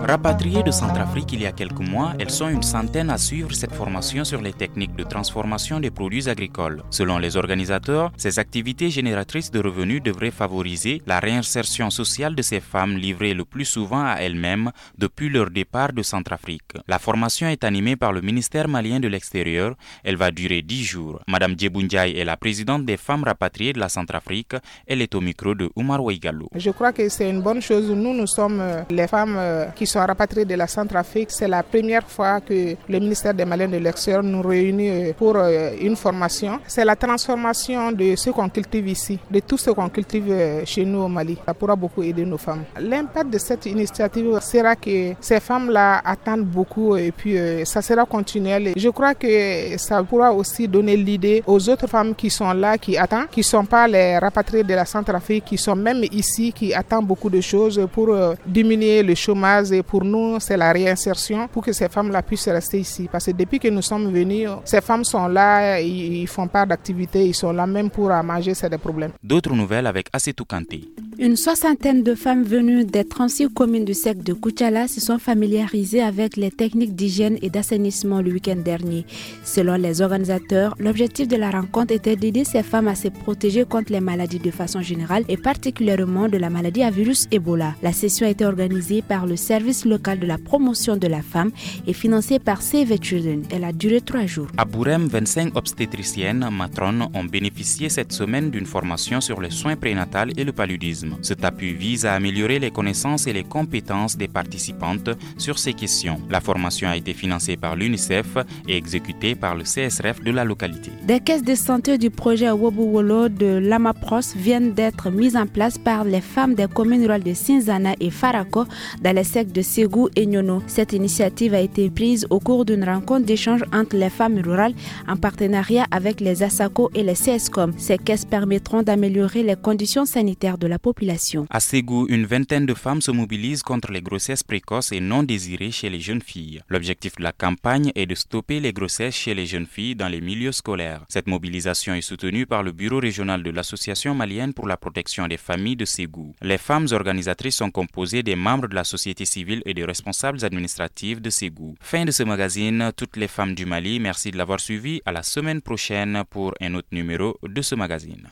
Rapatriées de Centrafrique il y a quelques mois, elles sont une centaine à suivre cette formation sur les techniques de transformation des produits agricoles. Selon les organisateurs, ces activités génératrices de revenus devraient favoriser la réinsertion sociale de ces femmes livrées le plus souvent à elles-mêmes depuis leur départ de Centrafrique. La formation est animée par le ministère malien de l'Extérieur. Elle va durer 10 jours. Madame Djebou Ndiaye est la présidente des femmes rapatriées de la Centrafrique. Elle est au micro de Oumar Ouaigallo. Je crois que c'est une bonne chose. Nous sommes les femmes qui sont rapatriées de la Centrafrique. C'est la première fois que le ministère des Maliens de l'Extérieur nous réunit pour une formation. C'est la transformation de ce qu'on cultive ici, de tout ce qu'on cultive chez nous au Mali. Ça pourra beaucoup aider nos femmes. L'impact de cette initiative sera que ces femmes-là attendent beaucoup et puis ça sera continuel. Je crois que ça pourra aussi donner l'idée aux autres femmes qui sont là, qui attendent, qui ne sont pas les rapatriées de la Centrafrique, qui sont même ici, qui attendent beaucoup de choses pour diminuer le chômage. Et pour nous, c'est la réinsertion pour que ces femmes-là puissent rester ici. Parce que depuis que nous sommes venus, ces femmes sont là, ils font part d'activités, ils sont là même pour manger, c'est des problèmes. D'autres nouvelles avec Assetou Kanté. Une soixantaine de femmes venues des 36 communes du secteur de Koutiala se sont familiarisées avec les techniques d'hygiène et d'assainissement le week-end dernier. Selon les organisateurs, l'objectif de la rencontre était d'aider ces femmes à se protéger contre les maladies de façon générale et particulièrement de la maladie à virus Ebola. La session a été organisée par le service local de la promotion de la femme et financée par Save the Children. Elle a duré 3 jours. À Bourem, 25 obstétriciennes matrones ont bénéficié cette semaine d'une formation sur les soins prénatals et le paludisme. Cet appui vise à améliorer les connaissances et les compétences des participantes sur ces questions. La formation a été financée par l'UNICEF et exécutée par le CSRF de la localité. Des caisses de santé du projet Wobuwolo de l'Amapros viennent d'être mises en place par les femmes des communes rurales de Sinzana et Farako dans les secteurs de Ségou et Nyono. Cette initiative a été prise au cours d'une rencontre d'échange entre les femmes rurales en partenariat avec les ASACO et les CSCOM. Ces caisses permettront d'améliorer les conditions sanitaires de la population. À Ségou, une vingtaine de femmes se mobilisent contre les grossesses précoces et non désirées chez les jeunes filles. L'objectif de la campagne est de stopper les grossesses chez les jeunes filles dans les milieux scolaires. Cette mobilisation est soutenue par le bureau régional de l'Association malienne pour la protection des familles de Ségou. Les femmes organisatrices sont composées des membres de la société civile et des responsables administratifs de Ségou. Fin de ce magazine, toutes les femmes du Mali, merci de l'avoir suivi. À la semaine prochaine pour un autre numéro de ce magazine.